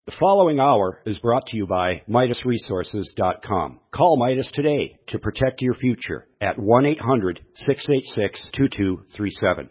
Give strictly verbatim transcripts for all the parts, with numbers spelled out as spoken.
The following hour is brought to you by Midas Resources dot com. Call Midas today to protect your future at one eight hundred, six eight six, two two three seven.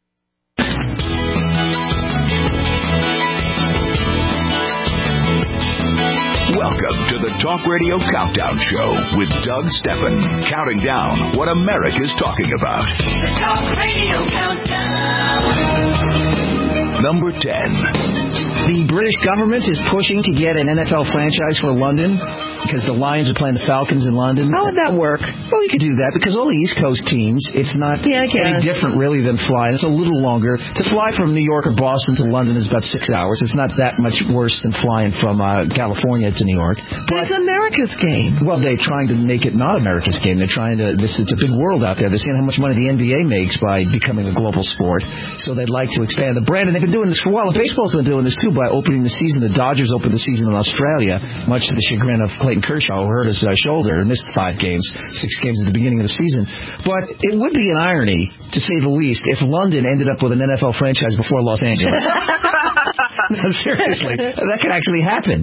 Welcome to the Talk Radio Countdown Show with Doug Steffen, counting down what America's talking about. The Talk Radio Countdown. Number ten. The British government is pushing to get an N F L franchise for London because the Lions are playing the Falcons in London. How would that work? Well, you could do that because all the East Coast teams, it's not yeah, any different really than flying. It's a little longer. To fly from New York or Boston to London is about six hours. It's not that much worse than flying from uh, California to New York. But, but it's America's game. Well, they're trying to make it not America's game. They're trying to, this, it's a big world out there. They're seeing how much money the N B A makes by becoming a global sport. So they'd like to expand the brand. And they've been doing this for a while. And baseball's been doing this too by opening the season. The Dodgers opened the season in Australia, much to the chagrin of Clayton Kershaw, who hurt his uh, shoulder and missed five games, six games at the beginning of the season. But it would be an irony, to say the least, if London ended up with an N F L franchise before Los Angeles. No, seriously, that could actually happen.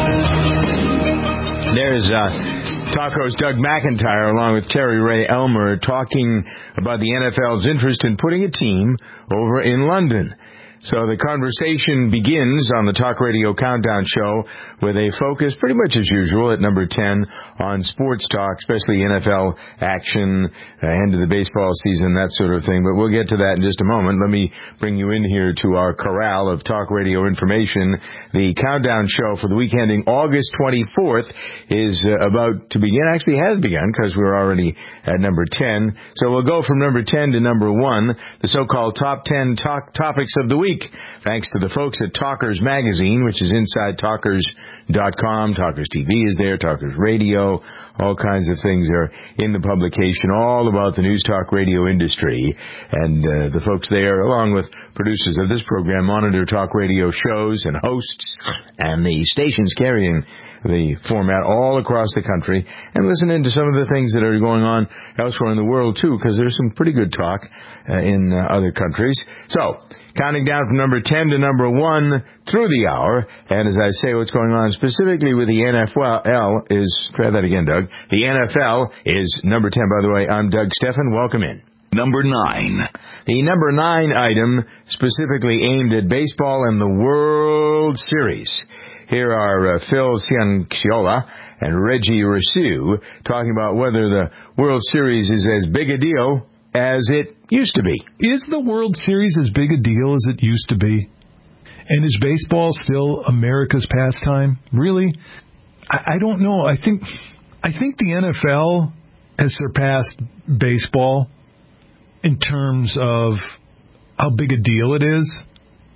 There's uh, Taco's Doug McIntyre along with Terry Ray Elmer talking about the N F L's interest in putting a team over in London. So the conversation begins on the Talk Radio Countdown Show with a focus, pretty much as usual, at number ten on sports talk, especially N F L action, uh, end of the baseball season, that sort of thing. But we'll get to that in just a moment. Let me bring you in here to our corral of Talk Radio information. The Countdown Show for the week ending August twenty-fourth is uh, about to begin. Actually has begun because we're already at number ten. So we'll go from number ten to number one, the so-called top ten talk topics of the week. Thanks to the folks at Talkers Magazine, which is inside Talkers dot com. Talkers T V is there, Talkers Radio, all kinds of things are in the publication, all about the news talk radio industry. And uh, the folks there, along with producers of this program, monitor talk radio shows and hosts and the stations carrying the format all across the country, and listen into some of the things that are going on elsewhere in the world, too, because there's some pretty good talk uh, in uh, other countries. So, counting down from number ten to number one through the hour, and as I say, what's going on specifically with the N F L is, try that again, Doug, the N F L is number ten, by the way. I'm Doug Steffen. Welcome in. Number nine. The number nine item specifically aimed at baseball and the World Series. Here are uh, Phil Cianciola and Reggie Rousseau talking about whether the World Series is as big a deal as it used to be. Is the World Series as big a deal as it used to be? And is baseball still America's pastime? Really? I, I don't know. I think I think the N F L has surpassed baseball in terms of how big a deal it is,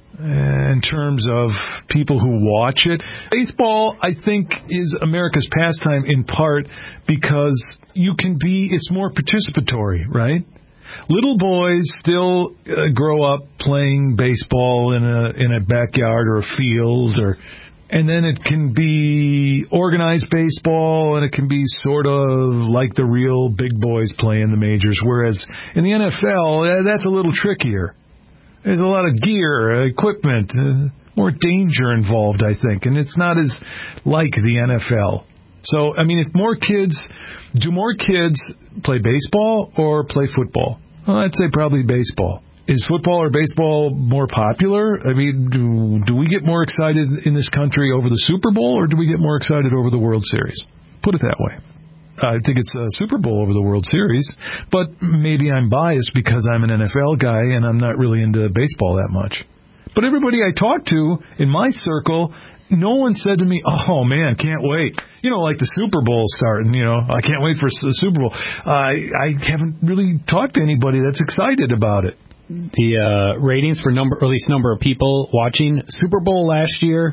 in terms of people who watch it. Baseball, I think, is America's pastime in part because you can be, it's more participatory, right? Little boys still uh, grow up playing baseball in a in a backyard or a field, or and then it can be organized baseball, and it can be sort of like the real big boys play in the majors, whereas in the N F L, uh, that's a little trickier. There's a lot of gear, equipment, uh, more danger involved, I think, and it's not as like the N F L. So, I mean, if more kids, do more kids play baseball or play football? Well, I'd say probably baseball. Is football or baseball more popular? I mean, do, do we get more excited in this country over the Super Bowl, or do we get more excited over the World Series? Put it that way. I think it's a Super Bowl over the World Series, but maybe I'm biased because I'm an N F L guy and I'm not really into baseball that much. But everybody I talk to in my circle, no one said to me, oh, man, can't wait. You know, like the Super Bowl starting, you know, I can't wait for the Super Bowl. Uh, I haven't really talked to anybody that's excited about it. The uh, ratings for number, or at least number of people watching Super Bowl last year,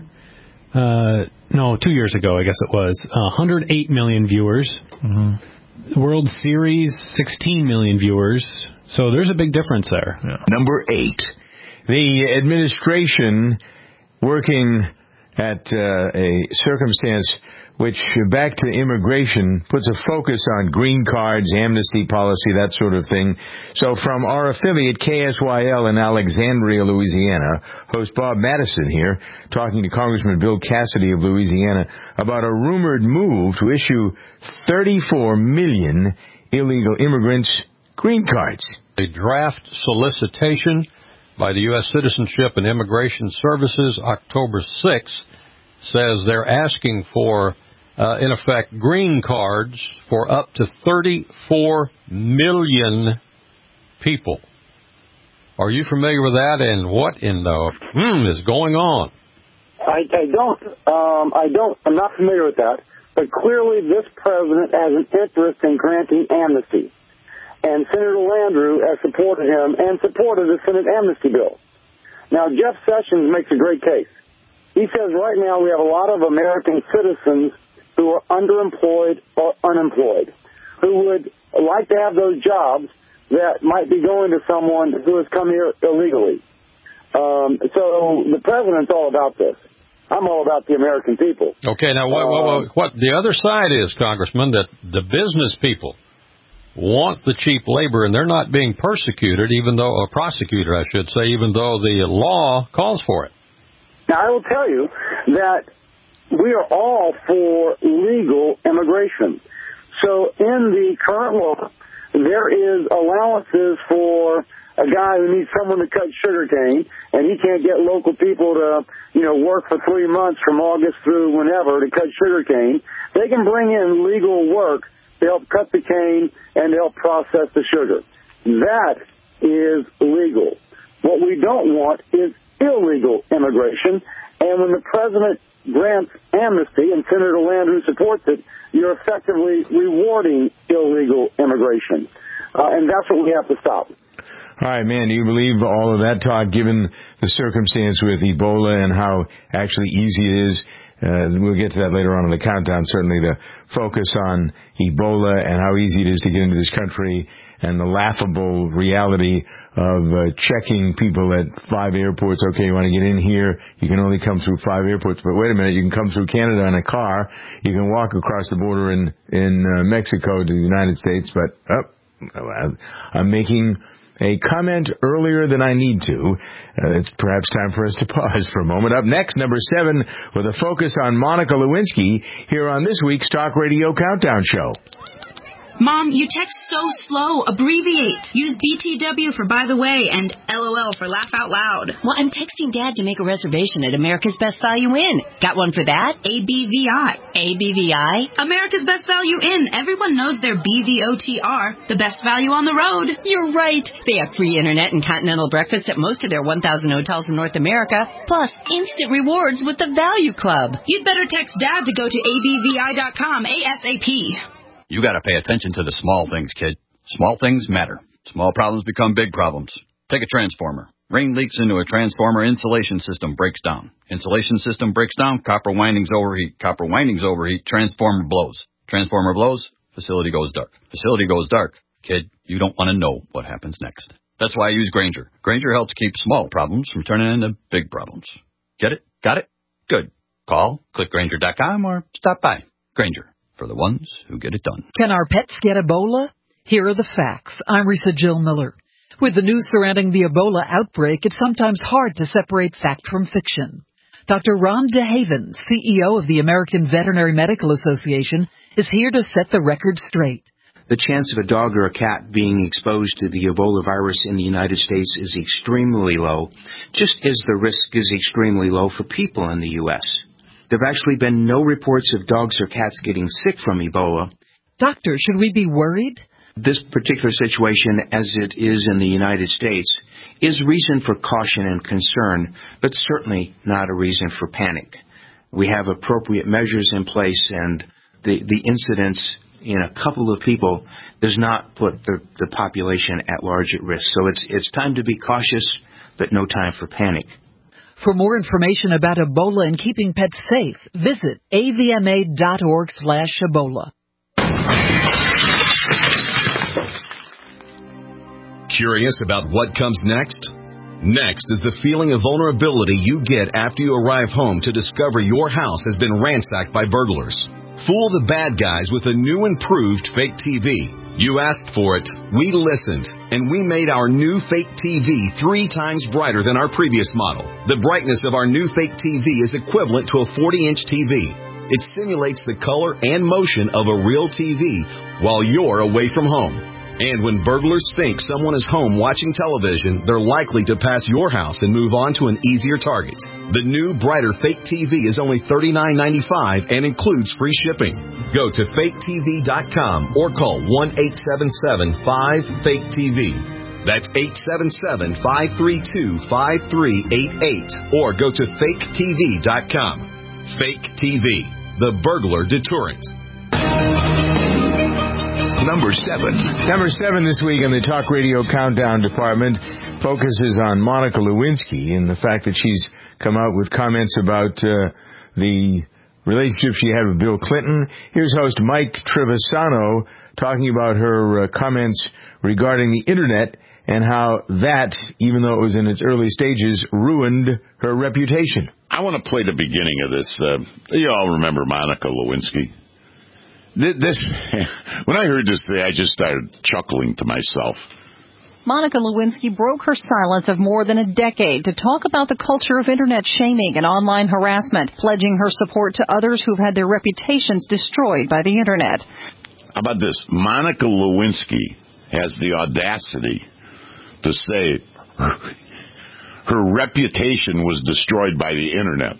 uh, no, two years ago, I guess it was, uh, one hundred eight million viewers. Mm-hmm. World Series, sixteen million viewers. So there's a big difference there. Yeah. Number eight. The administration working at uh, a circumstance which, back to immigration, puts a focus on green cards, amnesty policy, that sort of thing. So from our affiliate, K S Y L in Alexandria, Louisiana, host Bob Madison here, talking to Congressman Bill Cassidy of Louisiana about a rumored move to issue thirty-four million illegal immigrants green cards. A draft solicitation by the U S Citizenship and Immigration Services, October sixth, says they're asking for, uh, in effect, green cards for up to thirty-four million people. Are you familiar with that, and what in the hmm is going on? I, I don't. Um, I don't. I'm not familiar with that. But clearly, this president has an interest in granting amnesty. And Senator Landrieu has supported him and supported the Senate amnesty bill. Now, Jeff Sessions makes a great case. He says right now we have a lot of American citizens who are underemployed or unemployed, who would like to have those jobs that might be going to someone who has come here illegally. Um, so the president's all about this. I'm all about the American people. Okay, now what, what, what the other side is, Congressman, that the business people want the cheap labor, and they're not being persecuted, even though, or prosecuted, I should say, even though the law calls for it. Now, I will tell you that we are all for legal immigration. So in the current law, there is allowances for a guy who needs someone to cut sugarcane, and he can't get local people to, you know, work for three months from August through whenever to cut sugarcane. They can bring in legal work to help cut the cane and to help process the sugar. That is legal. What we don't want is illegal immigration. And when the president grants amnesty and Senator Landrieu supports it, you're effectively rewarding illegal immigration. Uh, and that's what we have to stop. All right, man, do you believe all of that talk, given the circumstance with Ebola and how actually easy it is? Uh, we'll get to that later on in the countdown, certainly the focus on Ebola and how easy it is to get into this country and the laughable reality of uh, checking people at five airports. Okay, you want to get in here, you can only come through five airports, but wait a minute, you can come through Canada in a car, you can walk across the border in, in uh, Mexico to the United States, but oh, I'm making a comment earlier than I need to. Uh, it's perhaps time for us to pause for a moment. Up next, number seven, with a focus on Monica Lewinsky here on this week's Talk Radio Countdown Show. Mom, you text so slow. Abbreviate. Use B T W for by the way and LOL for laugh out loud. Well, I'm texting Dad to make a reservation at America's Best Value Inn. Got one for that? A B V I. A B V I? America's Best Value Inn. Everyone knows their B V O T R, the best value on the road. You're right. They have free internet and continental breakfast at most of their one thousand hotels in North America, plus instant rewards with the Value Club. You'd better text Dad to go to A B V I dot com ASAP. You gotta pay attention to the small things, kid. Small things matter. Small problems become big problems. Take a transformer. Rain leaks into a transformer, insulation system breaks down. Insulation system breaks down, copper windings overheat. Copper windings overheat, transformer blows. Transformer blows, facility goes dark. Facility goes dark. Kid, you don't want to know what happens next. That's why I use Grainger. Grainger helps keep small problems from turning into big problems. Get it? Got it? Good. Call, click Grainger dot com, or stop by. Grainger. For the ones who get it done. Can our pets get Ebola? Here are the facts. I'm Risa Jill Miller. With the news surrounding the Ebola outbreak, it's sometimes hard to separate fact from fiction. Doctor Ron DeHaven, C E O of the American Veterinary Medical Association, is here to set the record straight. The chance of a dog or a cat being exposed to the Ebola virus in the United States is extremely low, just as the risk is extremely low for people in the U S There have actually been no reports of dogs or cats getting sick from Ebola. Doctor, should we be worried? This particular situation, as it is in the United States, is reason for caution and concern, but certainly not a reason for panic. We have appropriate measures in place, and the, the incidence in a couple of people does not put the, the population at large at risk. So it's, it's time to be cautious, but no time for panic. For more information about Ebola and keeping pets safe, visit A V M A dot org slash Ebola. Curious about what comes next? Next is the feeling of vulnerability you get after you arrive home to discover your house has been ransacked by burglars. Fool the bad guys with a new improved Fake T V. You asked for it, we listened, and we made our new Fake T V three times brighter than our previous model. The brightness of our new Fake T V is equivalent to a forty-inch T V. It simulates the color and motion of a real T V while you're away from home. And when burglars think someone is home watching television, they're likely to pass your house and move on to an easier target. The new, brighter Fake T V is only thirty-nine ninety-five and includes free shipping. Go to fake T V dot com or call one eight seven seven five fake T V. That's eight seven seven, five three two, five three eight eight. Or go to fake T V dot com. Fake T V, the burglar deterrent. Number seven. Number seven this week in the Talk Radio Countdown department focuses on Monica Lewinsky and the fact that she's come out with comments about uh, the relationship she had with Bill Clinton. Here's host Mike Trevisano talking about her uh, comments regarding the Internet and how that, even though it was in its early stages, ruined her reputation. I want to play the beginning of this. Uh, you all remember Monica Lewinsky. This, when I heard this today, I just started chuckling to myself. Monica Lewinsky broke her silence of more than a decade to talk about the culture of Internet shaming and online harassment, pledging her support to others who've had their reputations destroyed by the Internet. How about this? Monica Lewinsky has the audacity to say her, her reputation was destroyed by the Internet.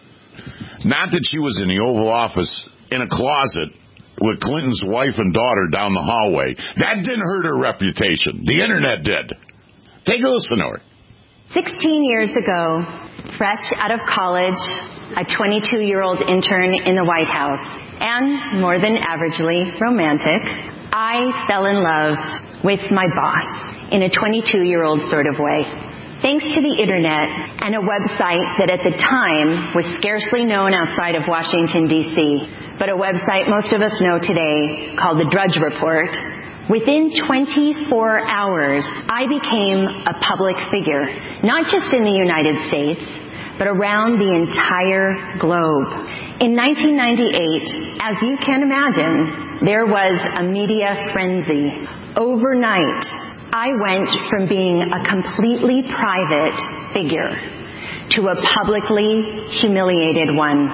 Not that she was in the Oval Office in a closet with Clinton's wife and daughter down the hallway. That didn't hurt her reputation. The Internet did. Take a listen to her. Sixteen years ago, fresh out of college, a twenty-two-year-old intern in the White House, and more than averagely romantic, I fell in love with my boss in a twenty-two-year-old sort of way. Thanks to the Internet and a website that at the time was scarcely known outside of Washington, D C, but a website most of us know today called the Drudge Report, within twenty-four hours, I became a public figure, not just in the United States, but around the entire globe. In nineteen ninety-eight, as you can imagine, there was a media frenzy. Overnight, I went from being a completely private figure to a publicly humiliated one.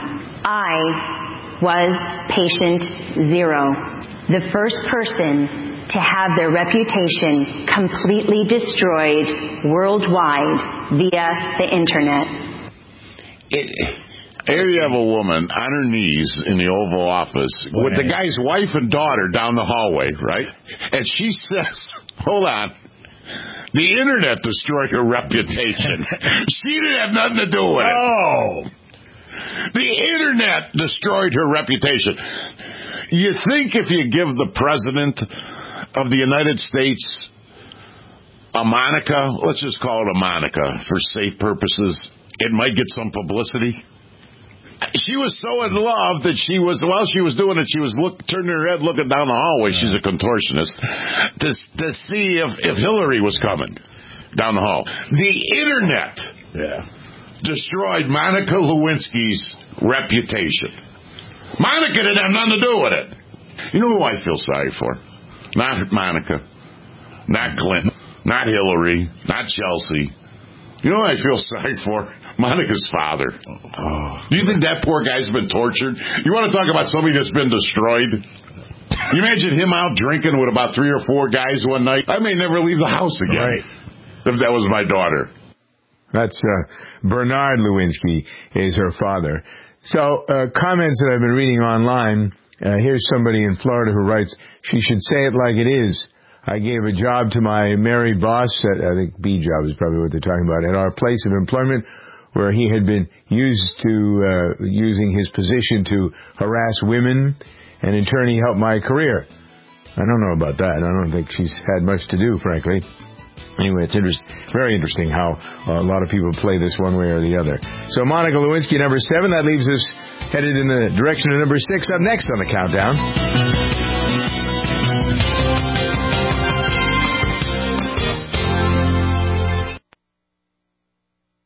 I was patient zero, the first person to have their reputation completely destroyed worldwide via the Internet. It, here you have a woman on her knees in the Oval Office with the guy's wife and daughter down the hallway, right? And she says, hold on, the Internet destroyed her reputation. She didn't have nothing to do with it. Oh. The Internet destroyed her reputation. You think if you give the President of the United States a Monica, let's just call it a Monica for safe purposes, it might get some publicity? She was so in love that she was, while she was doing it, she was look, turning her head, looking down the hallway. She's a contortionist to, to see if, if Hillary was coming down the hall. The Internet yeah. destroyed Monica Lewinsky's reputation. Monica didn't have nothing to do with it. You know who I feel sorry for? Not Monica, not Clinton, not Hillary, not Chelsea. You know what I feel sorry for? Monica's father. Oh. Do you think that poor guy's been tortured? You want to talk about somebody that's been destroyed? You imagine him out drinking with about three or four guys one night? I may never leave the house again. Right. If that was my daughter. That's uh, Bernard Lewinsky is her father. So, uh, comments that I've been reading online. Uh, here's somebody in Florida who writes, she should say it like it is. I gave a job to my married boss at, I think B job is probably what they're talking about, at our place of employment, where he had been used to, uh, using his position to harass women, and in turn he helped my career. I don't know about that. I don't think she's had much to do, frankly. Anyway, it's interest, very interesting how uh, a lot of people play this one way or the other. So Monica Lewinsky, number seven, that leaves us headed in the direction of number six. Up next on the countdown.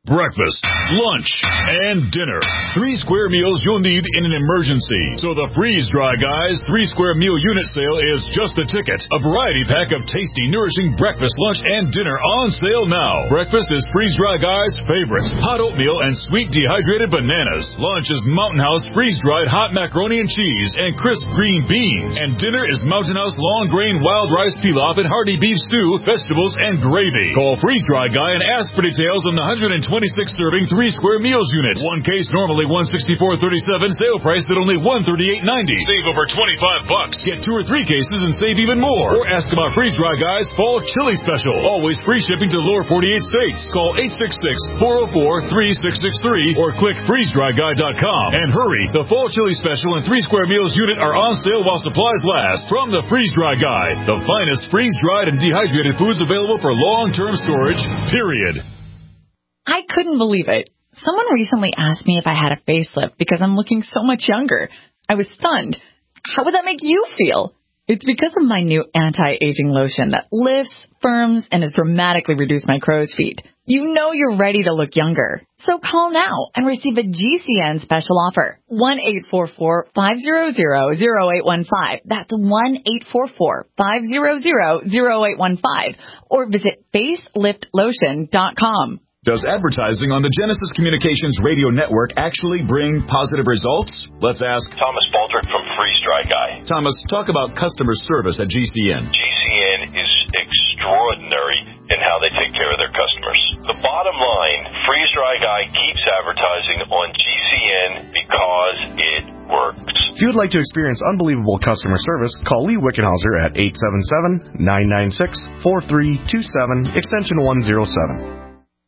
breakfast, lunch, and dinner. Three square meals you'll need in an emergency. So the Freeze Dry Guys three square meal unit sale is just a ticket. A variety pack of tasty, nourishing breakfast, lunch, and dinner on sale now. Breakfast is Freeze Dry Guys' favorite. Hot oatmeal and sweet dehydrated bananas. Lunch is Mountain House freeze-dried hot macaroni and cheese and crisp green beans. And dinner is Mountain House long grain wild rice pilaf and hearty beef stew, vegetables, and gravy. Call Freeze Dry Guy and ask for details on the one hundred twenty-six serving three square meals unit. One case normally one hundred sixty-four dollars and thirty-seven cents, sale price at only one hundred thirty-eight dollars and ninety cents. Save over twenty-five bucks. Get two or three cases and save even more. Or ask about Freeze Dry Guy's fall chili special. Always free shipping to the lower forty-eight states. Call eight six six, four oh four, three six six three or click freeze dry guy dot com. And hurry, the fall chili special and three square meals unit are on sale while supplies last from the Freeze Dry Guy. The finest freeze-dried and dehydrated foods available for long-term storage, period. I couldn't believe it. Someone recently asked me if I had a facelift because I'm looking so much younger. I was stunned. How would that make you feel? It's because of my new anti-aging lotion that lifts, firms, and has dramatically reduced my crow's feet. You know you're ready to look younger. So call now and receive a G C N special offer. one eight four four, five hundred, zero eight one five. That's one eight four four, five hundred, zero eight one five. Or visit facelift lotion dot com. Does advertising on the Genesis Communications radio network actually bring positive results? Let's ask Thomas Baldrick from Freeze Dry Guy. Thomas, talk about customer service at G C N. G C N is extraordinary in how they take care of their customers. The bottom line, Freeze Dry Guy keeps advertising on G C N because it works. If you would like to experience unbelievable customer service, call Lee Wickenhauser at eight seven seven, nine nine six, four three two seven, extension one oh seven.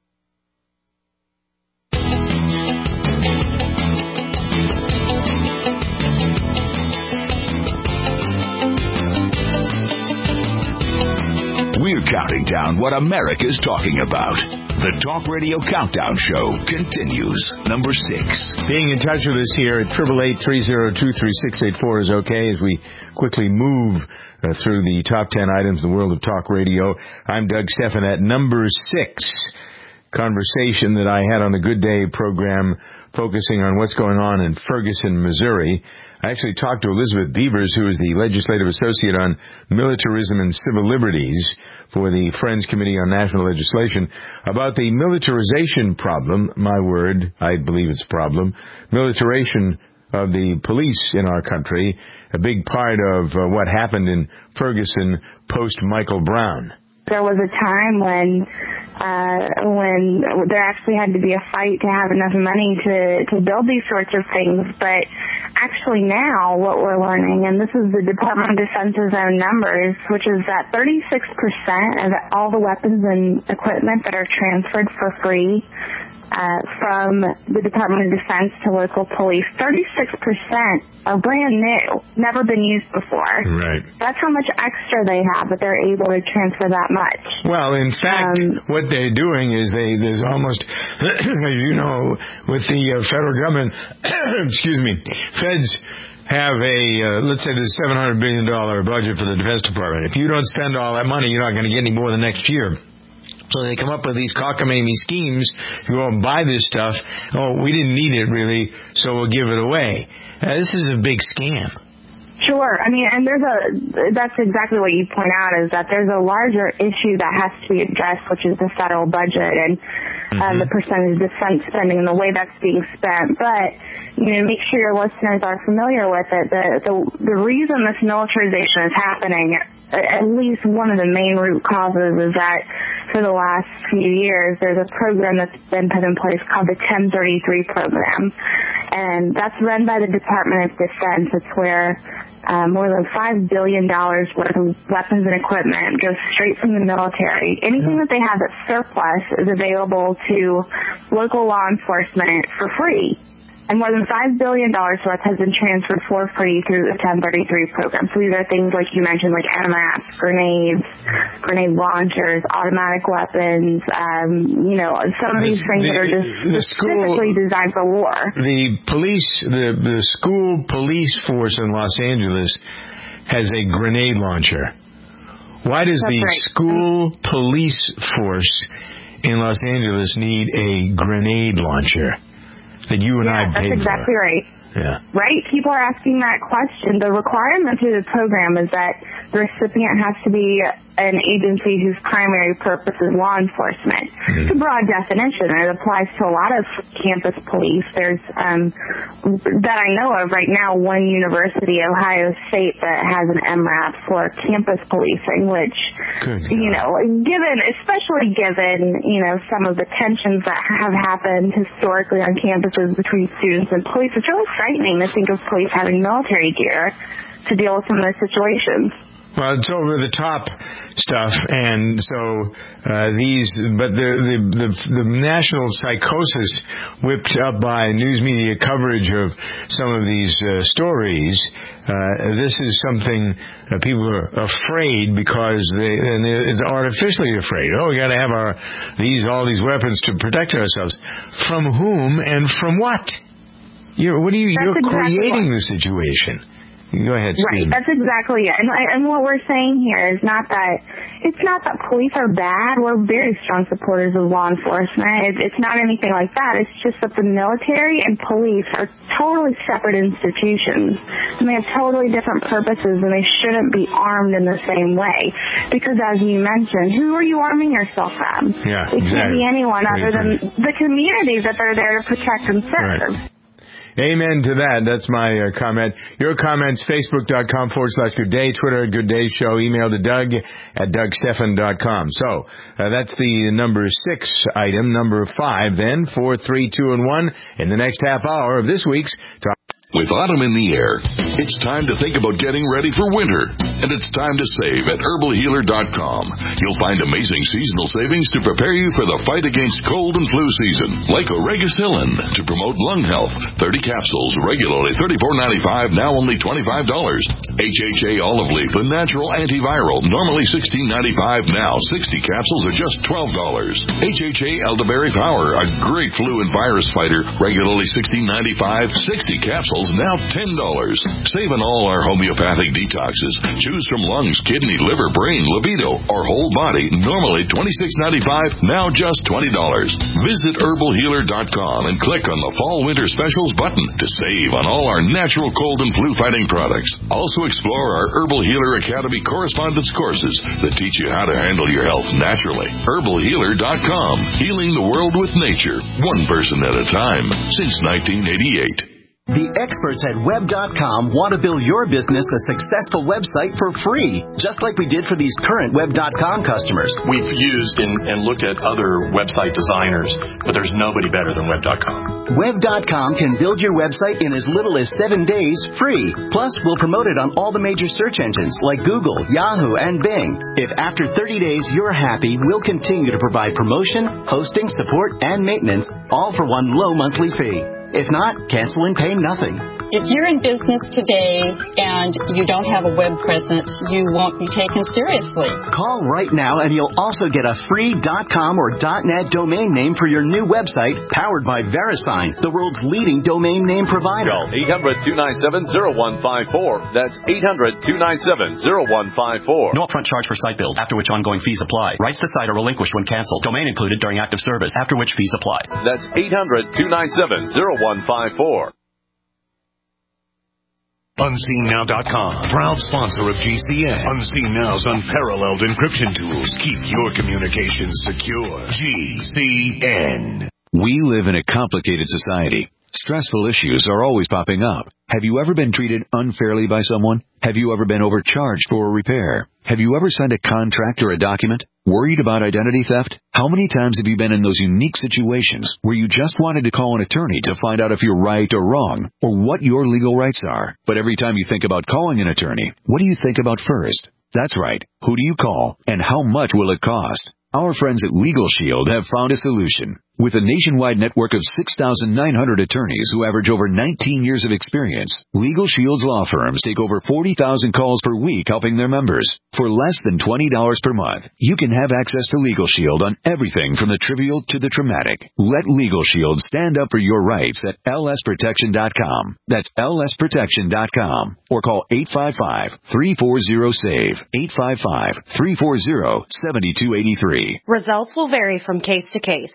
We're counting down what America's talking about. The Talk Radio Countdown Show continues. Number six. Being in touch with us here at eight eight eight, three oh two, three six eight four is okay as we quickly move uh, through the top ten items in the world of talk radio. I'm Doug Stephan at number six. Conversation that I had on the Good Day program focusing on what's going on in Ferguson, Missouri. I actually talked to Elizabeth Beavers, who is the Legislative Associate on Militarism and Civil Liberties for the Friends Committee on National Legislation, about the militarization problem, my word, I believe it's a problem, militarization of the police in our country, a big part of uh, what happened in Ferguson post-Michael Brown. There was a time when uh, when there actually had to be a fight to have enough money to, to build these sorts of things. But actually now what we're learning, and this is the Department of Defense's own numbers, which is that thirty-six percent of all the weapons and equipment that are transferred for free uh, from the Department of Defense to local police, thirty-six percent are brand new, never been used before. Right. That's how much extra they have, but they're able to transfer that much. Well, in fact, um, what they're doing is they there's almost, you know, with the uh, federal government, excuse me, feds have a, uh, let's say there's a seven hundred billion dollars budget for the Defense Department. If you don't spend all that money, you're not going to get any more the next year. So they come up with these cockamamie schemes. You go and buy this stuff. Oh, we didn't need it really, so we'll give it away. Uh, this is a big scam. Sure. I mean, and there's a, that's exactly what you point out, is that there's a larger issue that has to be addressed, which is the federal budget and mm-hmm. um, the percentage of defense spending and the way that's being spent. But, you know, make sure your listeners are familiar with it. The, the, the reason this militarization is happening, at least one of the main root causes, is that for the last few years, there's a program that's been put in place called the ten thirty-three program. And that's run by the Department of Defense. It's where uh, more than five billion dollars worth of weapons and equipment goes straight from the military. Anything that they have that's surplus is available to local law enforcement for free. And more than five billion dollars worth has been transferred for free through the ten thirty-three program. So these are things like you mentioned, like M A Ps, grenades, grenade launchers, automatic weapons, um, you know, some of these things the, that are just the specifically school, designed for war. The police, the, the school police force in Los Angeles has a grenade launcher. Why does That's the right. school police force in Los Angeles need a grenade launcher that you and yeah, I paid that's exactly for. right. Yeah. Right? People are asking that question. The requirement through the program is that the recipient has to be an agency whose primary purpose is law enforcement. Mm-hmm. It's a broad definition. It applies to a lot of campus police. There's, um, that I know of right now, one university, Ohio State, that has an M RAP for campus policing, which, Good you know, given, especially given, you know, some of the tensions that have happened historically on campuses between students and police, it's really frightening to think of police having military gear to deal with some of those situations. Well, it's over the top stuff, and so uh, these, but the, the the the national psychosis whipped up by news media coverage of some of these uh, stories. Uh, this is something that people are afraid because they, and it's artificially afraid. Oh, we got to have our these all these weapons to protect ourselves. From whom and from what? You're what are you? That's you're exactly creating what. the situation. Go ahead, Steve. Right, that's exactly it. And, and what we're saying here is not that, it's not that police are bad. We're very strong supporters of law enforcement. It, it's not anything like that. It's just that the military and police are totally separate institutions. And they have totally different purposes, and they shouldn't be armed in the same way. Because as you mentioned, who are you arming yourself from? Yeah, it exactly. can't be anyone other than the communities that they're there to protect and serve. Right. Amen to that. That's my uh, comment. Your comments, Facebook.com forward slash Good Day, Twitter at Good Day Show, email to Doug at Doug Stephan dot com. So, uh, that's the number six item. Number five, then, four, three, two, and one, in the next half hour of this week's Talk. With autumn in the air, it's time to think about getting ready for winter. And it's time to save at herbal healer dot com. You'll find amazing seasonal savings to prepare you for the fight against cold and flu season. Like Oregacillin to promote lung health. thirty capsules, regularly thirty-four ninety-five, now only twenty-five dollars. H H A olive leaf, a natural antiviral, normally sixteen ninety-five, now sixty capsules are just twelve dollars. H H A elderberry power, a great flu and virus fighter, regularly sixteen ninety-five, sixty capsules now ten dollars. Save on all our homeopathic detoxes. Choose from lungs, kidney, liver, brain, libido, or whole body. Normally twenty-six ninety-five, now just twenty dollars. Visit herbal healer dot com and click on the Fall Winter Specials button to save on all our natural cold and flu fighting products. Also explore our Herbal Healer Academy correspondence courses that teach you how to handle your health naturally. herbal healer dot com. Healing the world with nature, one person at a time, since nineteen eighty-eight. The experts at web dot com want to build your business a successful website for free, just like we did for these current web dot com customers. We've used and, and looked at other website designers, but there's nobody better than web dot com. web dot com can build your website in as little as seven days free. Plus, we'll promote it on all the major search engines like Google, Yahoo, and Bing. If after thirty days you're happy, we'll continue to provide promotion, hosting, support, and maintenance, all for one low monthly fee. If not, cancel and pay nothing. If you're in business today and you don't have a web presence, you won't be taken seriously. Call right now and you'll also get a free .com or .net domain name for your new website, powered by VeriSign, the world's leading domain name provider. Call eight hundred, two nine seven, zero one five four. That's eight hundred, two nine seven, zero one five four. No upfront charge for site build, after which ongoing fees apply. Rights to site are relinquished when canceled. Domain included during active service, after which fees apply. That's eight hundred, two nine seven, zero one five four. Unseen Now dot com, proud sponsor of G C N. Unseen Now's unparalleled encryption tools keep your communications secure. G C N. We live in a complicated society. Stressful issues are always popping up. Have you ever been treated unfairly by someone? Have you ever been overcharged for a repair? Have you ever signed a contract or a document? Worried about identity theft? How many times have you been in those unique situations where you just wanted to call an attorney to find out if you're right or wrong, or what your legal rights are? But every time you think about calling an attorney, what do you think about first? That's right. Who do you call, and how much will it cost? Our friends at Legal Shield have found a solution. With a nationwide network of six thousand nine hundred attorneys who average over nineteen years of experience, Legal Shield's law firms take over forty thousand calls per week helping their members. For less than twenty dollars per month, you can have access to Legal Shield on everything from the trivial to the traumatic. Let Legal Shield stand up for your rights at L S protection dot com. That's L S protection dot com. Or call eight five five, three four zero, S A V E, eight five five, three four zero, seven two eight three. Results will vary from case to case.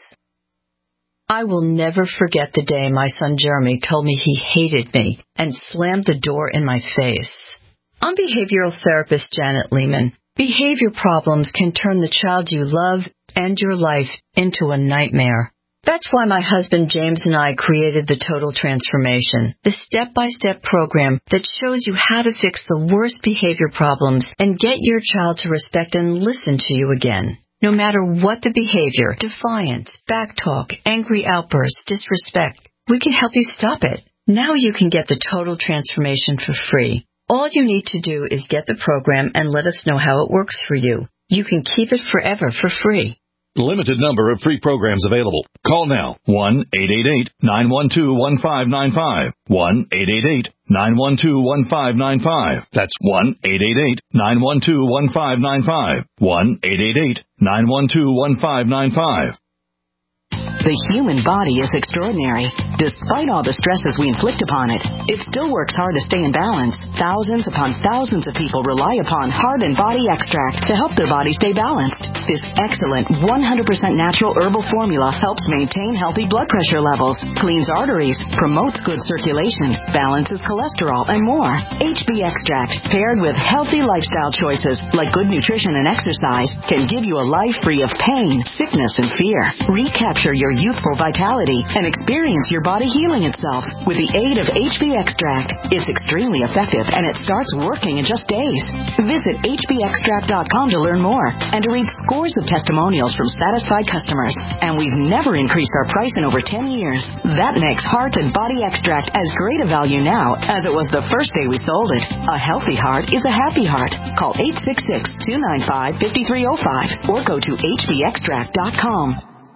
I will never forget the day my son Jeremy told me he hated me and slammed the door in my face. I'm behavioral therapist Janet Lehman. Behavior problems can turn the child you love and your life into a nightmare. That's why my husband James and I created the Total Transformation, the step-by-step program that shows you how to fix the worst behavior problems and get your child to respect and listen to you again. No matter what the behavior, defiance, backtalk, angry outbursts, disrespect, we can help you stop it. Now you can get the Total Transformation for free. All you need to do is get the program and let us know how it works for you. You can keep it forever for free. Limited number of free programs available. Call now. one eight eight eight, nine one two, one five nine five. one eight eight eight, nine one two, one five nine five. That's one eight eight eight, nine one two, one five nine five. one eight eight eight, nine one two, one five nine five. The human body is extraordinary. Despite all the stresses we inflict upon it, it still works hard to stay in balance. Thousands upon thousands of people rely upon Heart and Body Extract to help their body stay balanced. This excellent one hundred percent natural herbal formula helps maintain healthy blood pressure levels, cleans arteries, promotes good circulation, balances cholesterol, and more. H B Extract, paired with healthy lifestyle choices like good nutrition and exercise, can give you a life free of pain, sickness, and fear. Recapture your youthful vitality and experience your body healing itself with the aid of H B Extract. It's extremely effective and it starts working in just days. Visit H B extract dot com to learn more and to read scores of testimonials from satisfied customers. And we've never increased our price in over ten years. That makes Heart and Body Extract as great a value now as it was the first day we sold it. A healthy heart is a happy heart. Call eight six six, two nine five, five three zero five or go to H B extract dot com.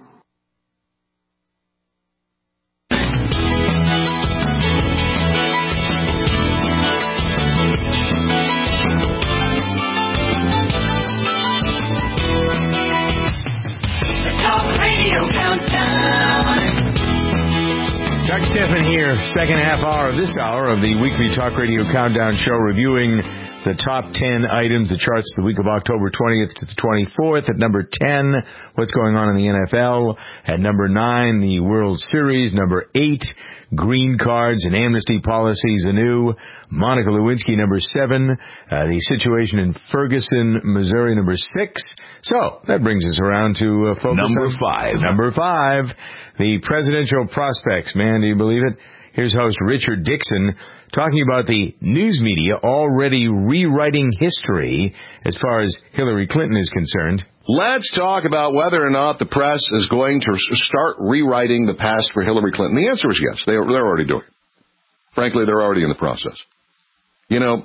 Chuck Stephan here, second half hour of this hour of the weekly Talk Radio Countdown Show, reviewing the top ten items, the charts the week of October twentieth to the twenty-fourth. At number ten, what's going on in the N F L. At number nine, the World Series. Number eight, green cards and amnesty policies anew. Monica Lewinsky, number seven. Uh, the situation in Ferguson, Missouri, number six. So, that brings us around to uh, focus Number on five. Number five, the presidential prospects. Man, do you believe it? Here's host Richard Dixon talking about the news media already rewriting history as far as Hillary Clinton is concerned. Let's talk about whether or not the press is going to start rewriting the past for Hillary Clinton. The answer is yes. They are, they're already doing it. Frankly, they're already in the process. You know,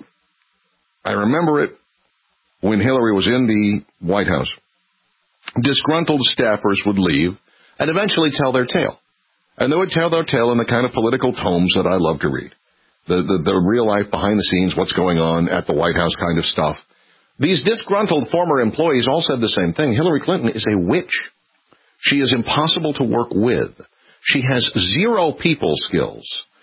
I remember it when Hillary was in the White House. Disgruntled staffers would leave and eventually tell their tale. And they would tell their tale in the kind of political tomes that I love to read. The, the, the real life behind the scenes, what's going on at the White House kind of stuff. These disgruntled former employees all said the same thing. Hillary Clinton is a witch. She is impossible to work with. She has zero people skills.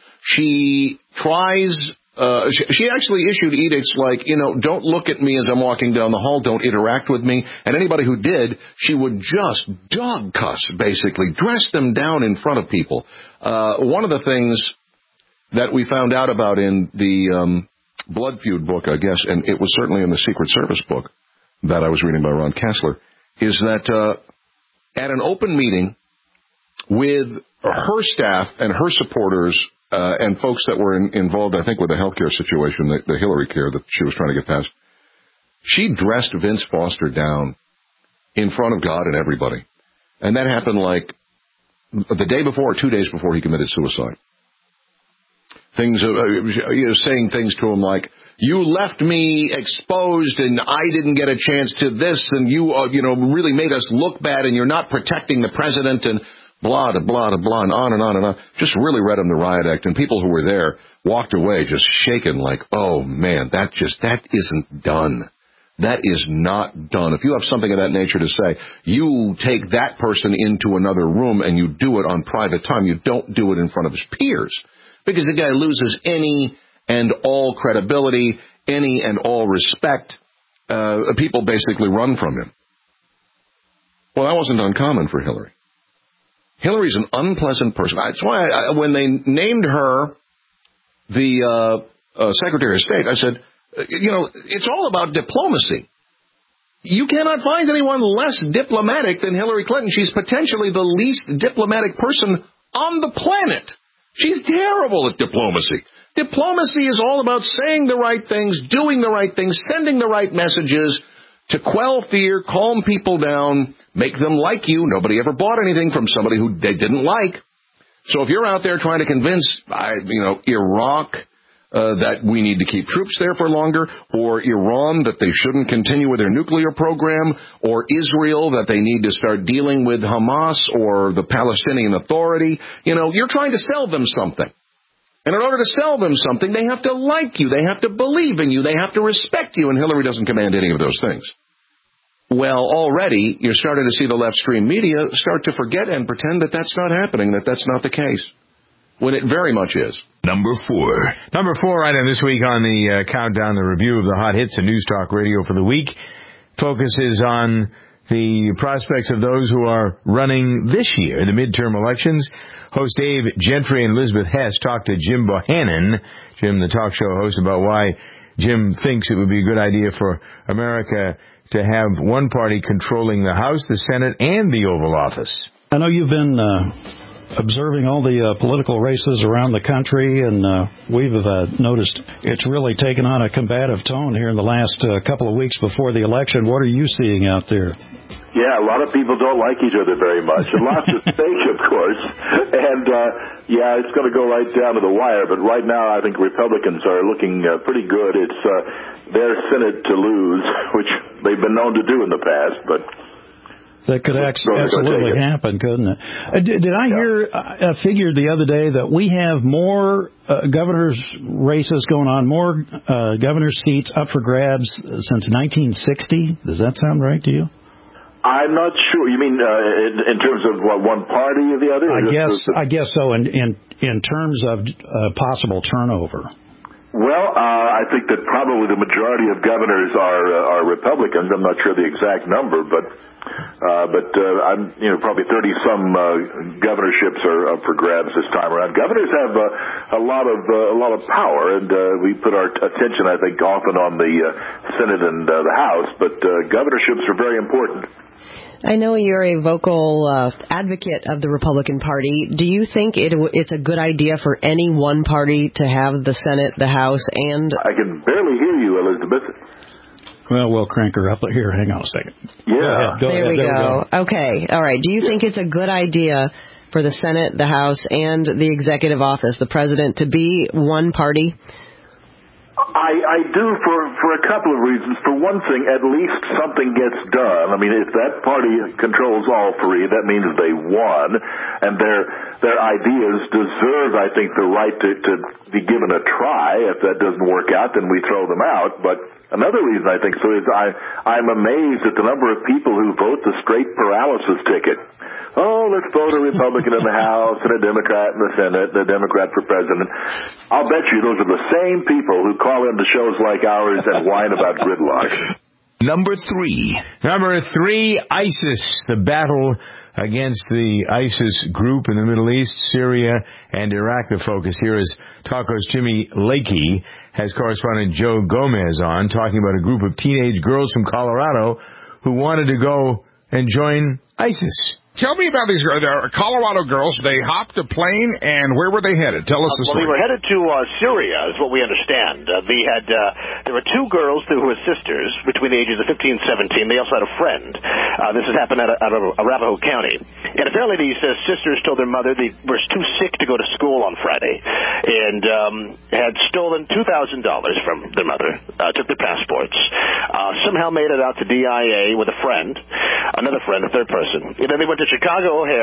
She tries, uh, she, she actually issued edicts like, you know, don't look at me as I'm walking down the hall, don't interact with me. And anybody who did, she would just dog cuss, basically, dress them down in front of people. Uh, one of the things that we found out about in the um, Blood Feud book, I guess, and it was certainly in the Secret Service book that I was reading by Ron Kessler, is that uh, at an open meeting with her staff and her supporters uh, and folks that were in, involved, I think, with the healthcare situation, the, the Hillary care that she was trying to get past, she dressed Vince Foster down in front of God and everybody. And that happened like the day before or two days before he committed suicide. Things, uh, you know, saying things to him like, you left me exposed and I didn't get a chance to this and you, uh, you know, really made us look bad and you're not protecting the president. And blah, da, blah, da, blah, and on and on and on. Just really read him the riot act, and people who were there walked away just shaken like, oh, man, that just, that isn't done. That is not done. If you have something of that nature to say, you take that person into another room and you do it on private time. You don't do it in front of his peers, because the guy loses any and all credibility, any and all respect. Uh, people basically run from him. Well, that wasn't uncommon for Hillary. Hillary's an unpleasant person. That's why I, when they named her the uh, uh, Secretary of State, I said, you know, it's all about diplomacy. You cannot find anyone less diplomatic than Hillary Clinton. She's potentially the least diplomatic person on the planet. She's terrible at diplomacy. Diplomacy is all about saying the right things, doing the right things, sending the right messages to quell fear, calm people down, make them like you. Nobody ever bought anything from somebody who they didn't like. So if you're out there trying to convince, I, you know, Iraq uh, that we need to keep troops there for longer, or Iran that they shouldn't continue with their nuclear program, or Israel that they need to start dealing with Hamas or the Palestinian Authority, you know, you're trying to sell them something. And in order to sell them something, they have to like you, they have to believe in you, they have to respect you, and Hillary doesn't command any of those things. Well, already you're starting to see the left-stream media start to forget and pretend that that's not happening, that that's not the case, when it very much is. Number four. Number four item this week on the uh, countdown, the review of the hot hits of News Talk Radio for the week, focuses on the prospects of those who are running this year, the midterm elections. Host Dave Gentry and Elizabeth Hess talked to Jim Bohannon, Jim, the talk show host, about why Jim thinks it would be a good idea for America to have one party controlling the House, the Senate, and the Oval Office. I know you've been uh, observing all the uh, political races around the country, and uh, we've uh, noticed it's really taken on a combative tone here in the last uh, couple of weeks before the election. What are you seeing out there? Yeah, a lot of people don't like each other very much, and lots at stake, of course. And, uh, yeah, it's going to go right down to the wire, but right now I think Republicans are looking uh, pretty good. It's uh, their Senate to lose, which they've been known to do in the past, but... That could absolutely happen, couldn't it? Uh, did, did I yeah. hear a figure the other day that we have more uh, governor's races going on, more uh, governor's seats up for grabs since nineteen sixty? Does that sound right to you? I'm not sure. You mean uh, in, in terms of what, one party or the other? I guess the... I guess so. In in, in terms of uh, possible turnover. Well, uh, I think that probably the majority of governors are uh, are Republicans. I'm not sure the exact number, but uh, but uh, I'm you know probably thirty some uh, governorships are up for grabs this time around. Governors have uh, a lot of uh, a lot of power, and uh, we put our attention, I think, often on the uh, Senate and uh, the House, but uh, governorships are very important. I know you're a vocal uh, advocate of the Republican Party. Do you think it, it's a good idea for any one party to have the Senate, the House, and... I can barely hear you, Elizabeth. Well, we'll crank her up here. Hang on a second. Yeah. Go ahead. Go there, ahead. we there go. we go. Okay. All right. Do you think it's a good idea for the Senate, the House, and the executive office, the president, to be one party? I, I do for, for a couple of reasons. For one thing, at least something gets done. I mean, if that party controls all three, that means they won, and their their ideas deserve, I think, the right to, to be given a try. If that doesn't work out, then we throw them out. But another reason I think so is I, I'm amazed at the number of people who vote the straight paralysis ticket. Oh, let's vote a Republican in the House and a Democrat in the Senate and a Democrat for president. I'll bet you those are the same people who call into shows like ours and whine about gridlock. Number three. Number three, ISIS. The battle against the ISIS group in the Middle East, Syria, and Iraq. The focus here is Talko's Jimmy Lakey has correspondent Joe Gomez on, talking about a group of teenage girls from Colorado who wanted to go and join ISIS. Tell me about these uh, Colorado girls. They hopped a plane, and where were they headed? Tell us the uh, well, story. Well, they were headed to uh, Syria, is what we understand. Uh, they had uh, there were two girls who were sisters between the ages of fifteen and seventeen. They also had a friend. Uh, this has happened out of, out of Arapahoe County. And apparently these uh, sisters told their mother they were too sick to go to school on Friday, and um, had stolen two thousand dollars from their mother, uh, took their passports, uh, somehow made it out to D I A with a friend, another friend, a third person. And then they went to Chicago O'Hare,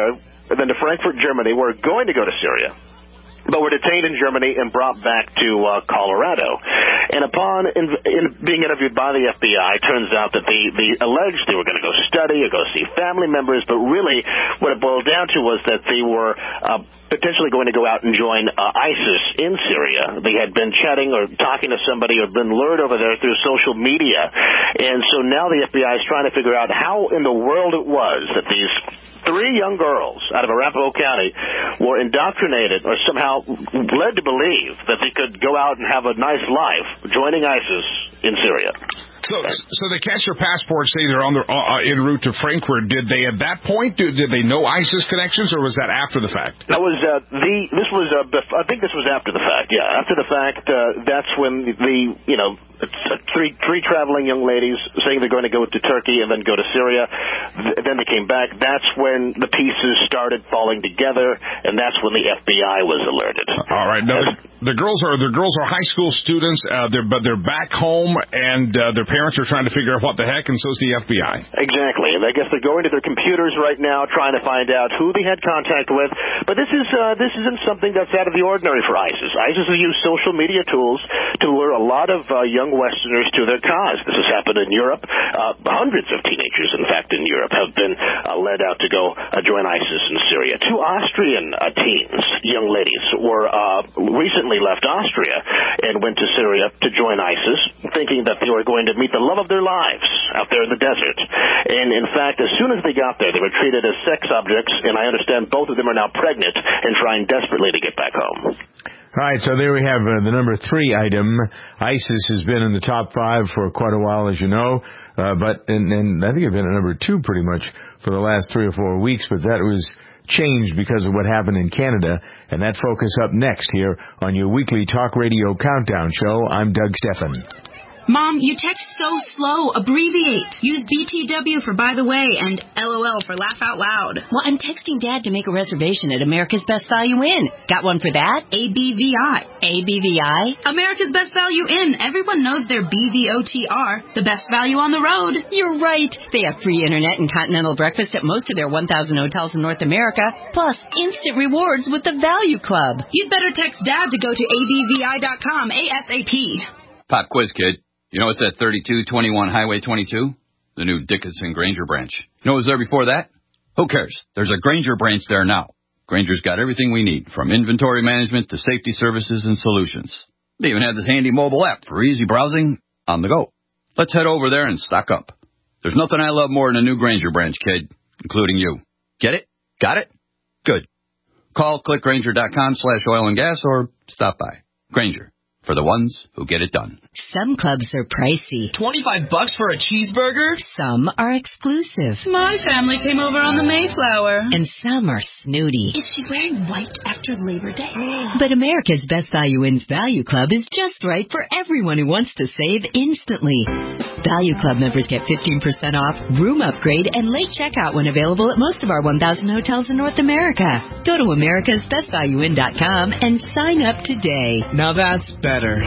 then to Frankfurt, Germany, were going to go to Syria, but were detained in Germany and brought back to uh, Colorado. And upon in, in being interviewed by the F B I, it turns out that they, they alleged they were going to go study or go see family members, but really what it boiled down to was that they were uh, potentially going to go out and join uh, ISIS in Syria. They had been chatting or talking to somebody or been lured over there through social media. And so now the F B I is trying to figure out how in the world it was that these three young girls out of Arapahoe County were indoctrinated or somehow led to believe that they could go out and have a nice life joining ISIS in Syria. So, so they catch their passports, say they're on the uh, en route to Frankfurt. Did they, at that point, did, did they know ISIS connections, or was that after the fact? That was uh, the. This was. Uh, bef- I think this was after the fact. Yeah, after the fact. Uh, that's when the you know three three traveling young ladies saying they're going to go to Turkey and then go to Syria. Th- then they came back. That's when the pieces started falling together, and that's when the F B I was alerted. All right. Now, the, the girls are the girls are high school students. Uh, they're but they're back home, and uh, their parents are trying to figure out what the heck, and so's the F B I. Exactly, and I guess they're going to their computers right now, trying to find out who they had contact with. But this is uh, this isn't something that's out of the ordinary for ISIS. ISIS has used social media tools to lure a lot of uh, young Westerners to their cause. This has happened in Europe. Uh, hundreds of teenagers, in fact, in Europe, have been uh, led out to go uh, join ISIS in Syria. Two Austrian uh, teens, young ladies, were uh, recently left Austria and went to Syria to join ISIS, thinking that they were going to meet the love of their lives out there in the desert. And in fact, as soon as they got there, they were treated as sex objects, and I understand both of them are now pregnant and trying desperately to get back home. All right, so there we have uh, the number three item. ISIS has been in the top five for quite a while, as you know, uh, but and, and I think it's been at number two pretty much for the last three or four weeks, but that was changed because of what happened in Canada, and that focus up next here on your weekly Talk Radio Countdown show. I'm Doug Stephan. Mom, you text so slow. Abbreviate. Use B T W for by the way and L O L for laugh out loud. Well, I'm texting Dad to make a reservation at America's Best Value Inn. Got one for that? A B V I. A B V I? America's Best Value Inn. Everyone knows their B V O T R, the best value on the road. You're right. They have free internet and continental breakfast at most of their one thousand hotels in North America, plus instant rewards with the Value Club. You'd better text Dad to go to A B V I dot com ASAP. Pop quiz, kid. You know what's at thirty-two twenty-one Highway twenty-two? The new Dickinson Granger branch. You know what was there before that? Who cares? There's a Granger branch there now. Granger's got everything we need, from inventory management to safety services and solutions. They even have this handy mobile app for easy browsing on the go. Let's head over there and stock up. There's nothing I love more than a new Granger branch, kid, including you. Get it? Got it? Good. Call clickgranger.com slash oil and gas or stop by. Granger. For the ones who get it done. Some clubs are pricey. twenty-five bucks for a cheeseburger? Some are exclusive. My family came over on the Mayflower. And some are snooty. Is she wearing white after Labor Day? But America's Best Value Inn's Value Club is just right for everyone who wants to save instantly. Value Club members get fifteen percent off, room upgrade, and late checkout when available at most of our one thousand hotels in North America. Go to americas best value inn dot com and sign up today. Now that's better. Better.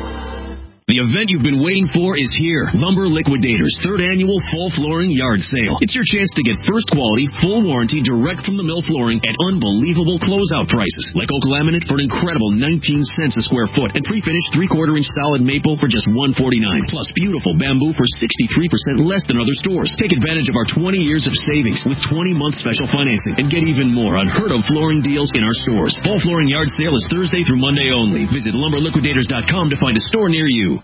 The event you've been waiting for is here. Lumber Liquidators' third annual fall flooring yard sale. It's your chance to get first quality, full warranty, direct from the mill flooring at unbelievable closeout prices. Like oak laminate for an incredible nineteen cents a square foot, and pre-finished three-quarter inch solid maple for just one forty-nine. Plus beautiful bamboo for sixty-three percent less than other stores. Take advantage of our twenty years of savings with twenty month special financing and get even more unheard of flooring deals in our stores. Fall flooring yard sale is Thursday through Monday only. Visit lumber liquidators dot com to find a store near you.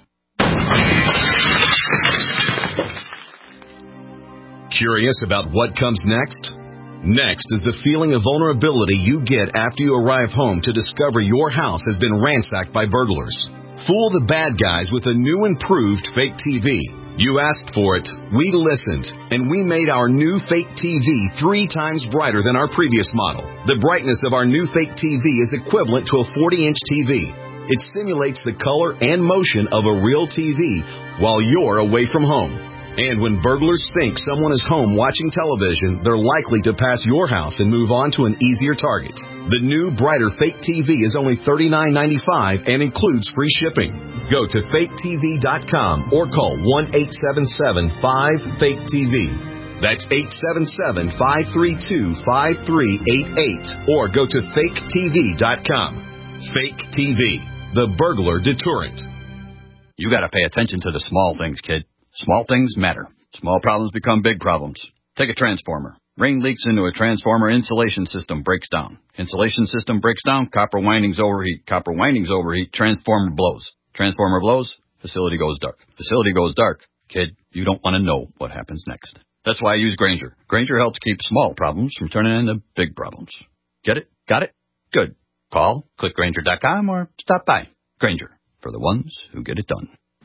Curious about what comes next? Next is the feeling of vulnerability you get after you arrive home to discover your house has been ransacked by burglars. Fool the bad guys with a new improved fake T V. You asked for it, we listened, and we made our new fake T V three times brighter than our previous model. The brightness of our new fake T V is equivalent to a forty inch T V. It simulates the color and motion of a real T V while you're away from home. And when burglars think someone is home watching television, they're likely to pass your house and move on to an easier target. The new, brighter fake T V is only thirty-nine ninety-five and includes free shipping. Go to fake T V dot com or call one eight seven seven five fake T V. That's eight seven seven, five three two, five three eight eight. Or go to fake T V dot com. Fake T V, the burglar deterrent. You got to pay attention to the small things, kid. Small things matter. Small problems become big problems. Take a transformer. Rain leaks into a transformer, insulation system breaks down. Insulation system breaks down, copper windings overheat. Copper windings overheat, transformer blows. Transformer blows, facility goes dark. Facility goes dark. Kid, you don't want to know what happens next. That's why I use Grainger. Grainger helps keep small problems from turning into big problems. Get it? Got it? Good. Call, click Grainger dot com, or stop by. Grainger, for the ones who get it done.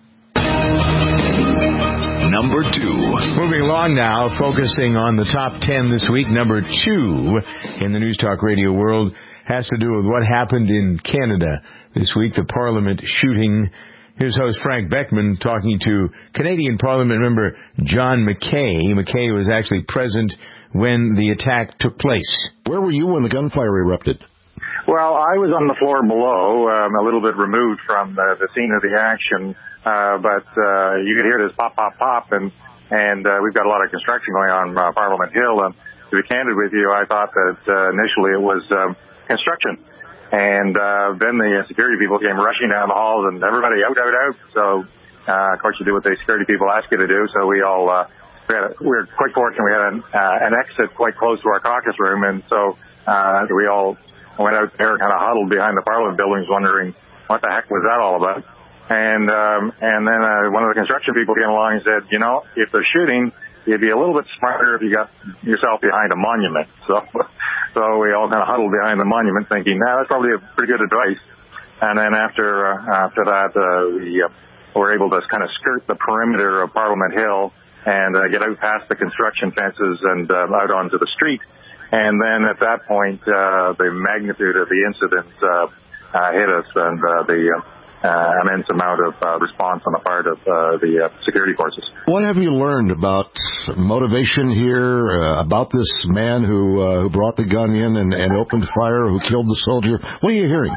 Number two. Moving along now, focusing on the top ten this week. Number two in the News Talk Radio world has to do with what happened in Canada this week, the Parliament shooting. Here's host Frank Beckman talking to Canadian Parliament member John McKay. McKay was actually present when the attack took place. Where were you when the gunfire erupted? Well, I was on the floor below, um, a little bit removed from the, the scene of the action, uh, but uh, you could hear this pop, pop, pop, and and uh, we've got a lot of construction going on uh, Parliament Hill. And to be candid with you, I thought that uh, initially it was um, construction, and uh, then the security people came rushing down the halls, and everybody out, out, out. So, uh, of course, you do what the security people ask you to do. So we all uh, we, had a, we were quite fortunate. We had an, uh, an exit quite close to our caucus room, and so uh, we all went out there kind of huddled behind the Parliament buildings wondering what the heck was that all about. And um, and then uh, one of the construction people came along and said, you know, if they're shooting, you'd be a little bit smarter if you got yourself behind a monument. So so we all kind of huddled behind the monument thinking, nah, that's probably a pretty good advice. And then after uh, after that, uh, we uh, were able to kind of skirt the perimeter of Parliament Hill and uh, get out past the construction fences and uh, out onto the street. And then at that point, uh, the magnitude of the incident uh, uh, hit us, and uh, the uh, uh, immense amount of uh, response on the part of uh, the uh, security forces. What have you learned about motivation here, uh, about this man who uh, who brought the gun in and, and opened fire, who killed the soldier? What are you hearing?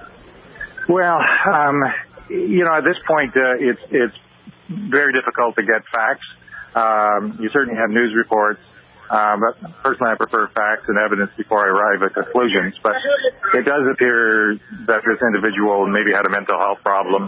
Well, um, you know, at this point, uh, it's it's very difficult to get facts. Um, you certainly have news reports. Um, but personally, I prefer facts and evidence before I arrive at conclusions. But it does appear that this individual maybe had a mental health problem.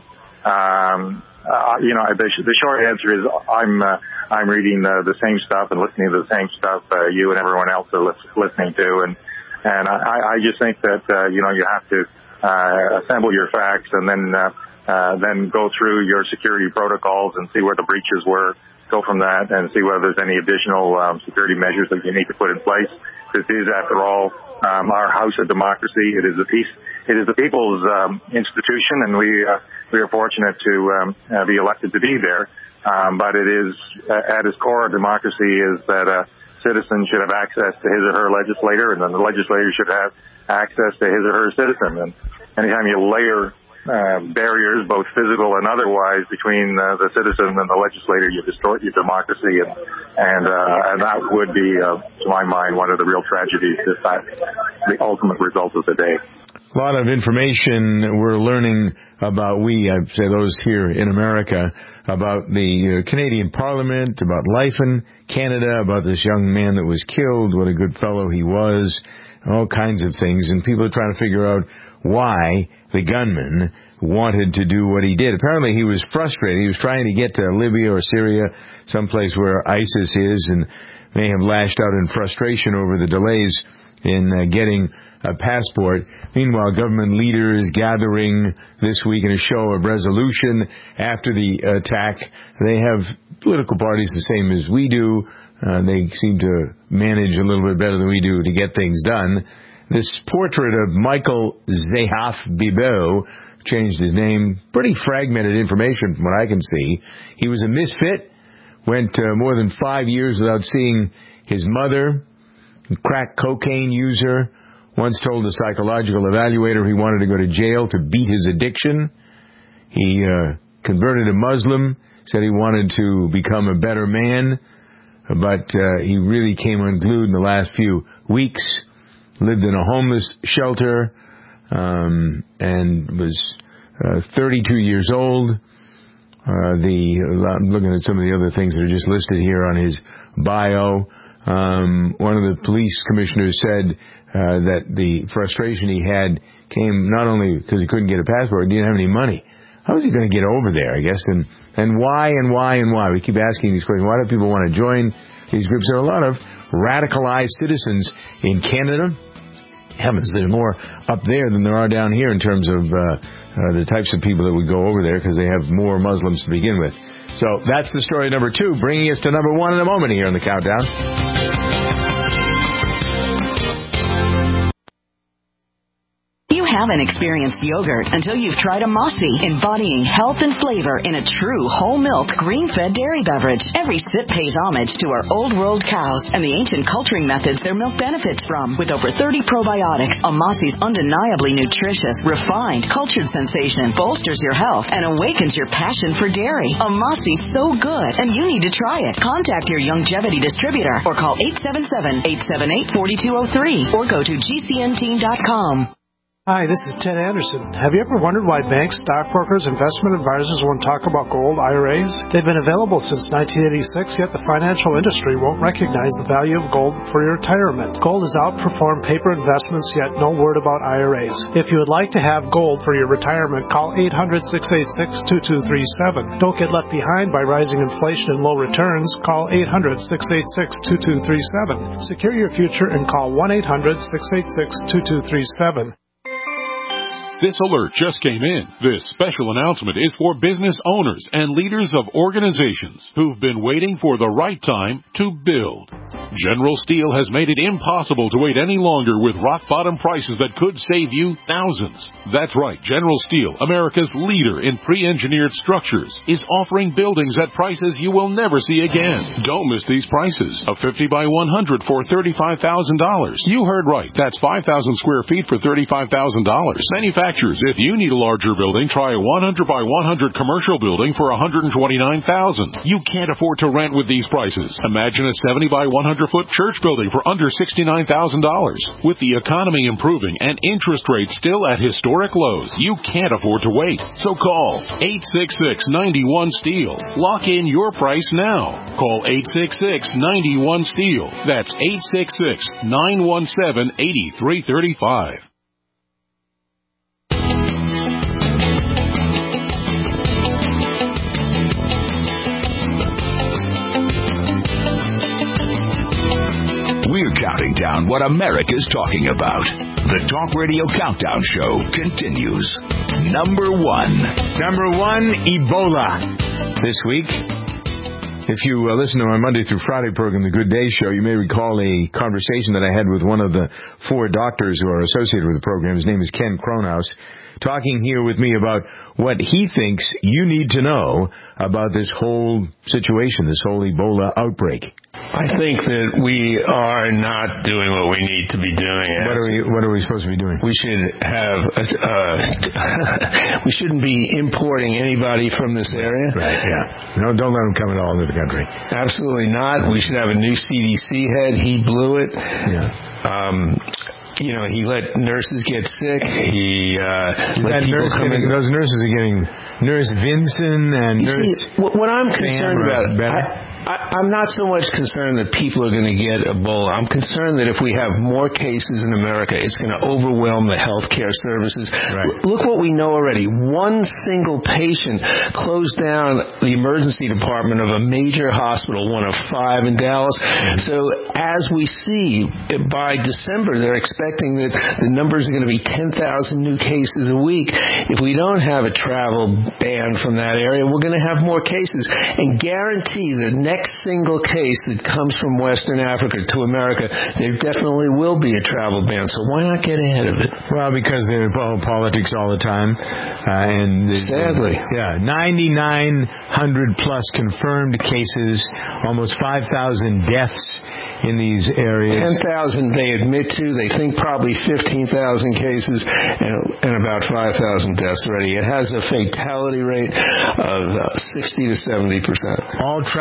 Um, uh, you know, the, the short answer is I'm uh, I'm reading uh, the same stuff and listening to the same stuff uh, you and everyone else are li- listening to, and and I, I just think that uh, you know you have to uh, assemble your facts and then uh, uh, then go through your security protocols and see where the breaches were. Go from that and see whether there's any additional um, security measures that you need to put in place. This is, after all, um, our house of democracy. It is the peace. It is the people's um, institution, and we uh, we are fortunate to um, uh, be elected to be there. Um, but it is uh, at its core, democracy is that a citizen should have access to his or her legislator, and then the legislator should have access to his or her citizen. And anytime you layer Uh, barriers, both physical and otherwise, between uh, the citizen and the legislator, you distort your democracy, and and, uh, and that would be, uh, to my mind, one of the real tragedies. Is that the ultimate result of the day. A lot of information we're learning about, we, I'd say those here in America, about the uh, Canadian Parliament, about life in Canada, about this young man that was killed, what a good fellow he was, all kinds of things, and people are trying to figure out why the gunman wanted to do what he did. Apparently he was frustrated. He was trying to get to Libya or Syria, someplace where ISIS is, and may have lashed out in frustration over the delays in uh, getting a passport. Meanwhile, government leaders gathering this week in a show of resolution after the attack. They have political parties the same as we do. Uh, they seem to manage a little bit better than we do to get things done. This portrait of Michael Zehaf Bibeau, changed his name, pretty fragmented information from what I can see. He was a misfit, went uh, more than five years without seeing his mother, crack cocaine user, once told a psychological evaluator he wanted to go to jail to beat his addiction. He uh, converted to Muslim, said he wanted to become a better man, but uh, he really came unglued in the last few weeks. Lived in a homeless shelter, um, and was uh, thirty-two years old. Uh, the I'm looking at some of the other things that are just listed here on his bio. Um, one of the police commissioners said uh, that the frustration he had came not only because he couldn't get a passport, he didn't have any money. How is he going to get over there, I guess? And and why and why and why? We keep asking these questions. Why do people want to join these groups? There are a lot of radicalized citizens in Canada. Heavens, there's more up there than there are down here in terms of uh, uh, the types of people that would go over there because they have more Muslims to begin with. So that's the story number two, bringing us to number one in a moment here on the Countdown. You haven't experienced yogurt until you've tried a Mossy, embodying health and flavor in a true whole milk, green-fed dairy beverage. Every sip pays homage to our old world cows and the ancient culturing methods their milk benefits from. With over thirty probiotics, a Mossy's undeniably nutritious, refined, cultured sensation bolsters your health and awakens your passion for dairy. A Mossy's so good, and you need to try it. Contact your Youngevity distributor or call eight seven seven, eight seven eight, four two zero three or go to G C N team dot com. Hi, this is Ted Anderson. Have you ever wondered why banks, stockbrokers, investment advisors won't talk about gold I R As? They've been available since nineteen eighty-six, yet the financial industry won't recognize the value of gold for your retirement. Gold has outperformed paper investments, yet no word about I R As. If you would like to have gold for your retirement, call eight hundred, six eight six, two two three seven. Don't get left behind by rising inflation and low returns. Call eight hundred, six eight six, two two three seven. Secure your future and call one eight hundred, six eight six, two two three seven. This alert just came in. This special announcement is for business owners and leaders of organizations who've been waiting for the right time to build. General Steel has made it impossible to wait any longer with rock-bottom prices that could save you thousands. That's right. General Steel, America's leader in pre-engineered structures, is offering buildings at prices you will never see again. Don't miss these prices. A fifty by one hundred for thirty-five thousand dollars. You heard right. That's five thousand square feet for thirty-five thousand dollars. Manufacturers, if you need a larger building, try a one hundred by one hundred commercial building for one hundred twenty-nine thousand dollars. You can't afford to rent with these prices. Imagine a seventy by one hundred foot church building for under sixty-nine thousand dollars. With the economy improving and interest rates still at historic lows, you can't afford to wait. So call eight six six, nine one, STEEL. Lock in your price now. Call eight six six, nine one, STEEL. That's eight six six, nine one seven, eight three three five. We're counting down what America's talking about. The Talk Radio Countdown Show continues. Number one. Number one, Ebola. This week, if you uh, listen to our Monday through Friday program, The Good Day Show, you may recall a conversation that I had with one of the four doctors who are associated with the program. His name is Ken Kronhaus, talking here with me about what he thinks you need to know about this whole situation, this whole Ebola outbreak. I think that we are not doing what we need to be doing. What are we, what are we supposed to be doing? We should have, uh, we shouldn't be importing anybody from this area. Right, yeah. No, don't let them come at all into the country. Absolutely not. We should have a new C D C head. He blew it. Yeah. Um, You know, he let nurses get sick. He uh, let people nurse come getting, in. Those nurses are getting Nurse Vinson and you Nurse. See, what, what I'm concerned about, I, I, I'm not so much concerned that people are going to get Ebola. I'm concerned that if we have more cases in America, it's going to overwhelm the healthcare services. Right. Look what we know already. One single patient closed down the emergency department of a major hospital, one of five in Dallas. Mm-hmm. So as we see, by December, they're expecting that the numbers are going to be ten thousand new cases a week. If we don't have a travel ban from that area, we're going to have more cases. And guarantee the next single case that comes from Western Africa to America, there definitely will be a travel ban. So why not get ahead of it? Well, because they're politics all the time. Uh, and Sadly. Yeah, ninety-nine hundred plus confirmed cases, almost five thousand deaths in these areas. ten thousand they admit to. They think probably fifteen thousand cases and, and about five thousand deaths already. It has a fatality rate of uh, sixty to seventy percent. All travelers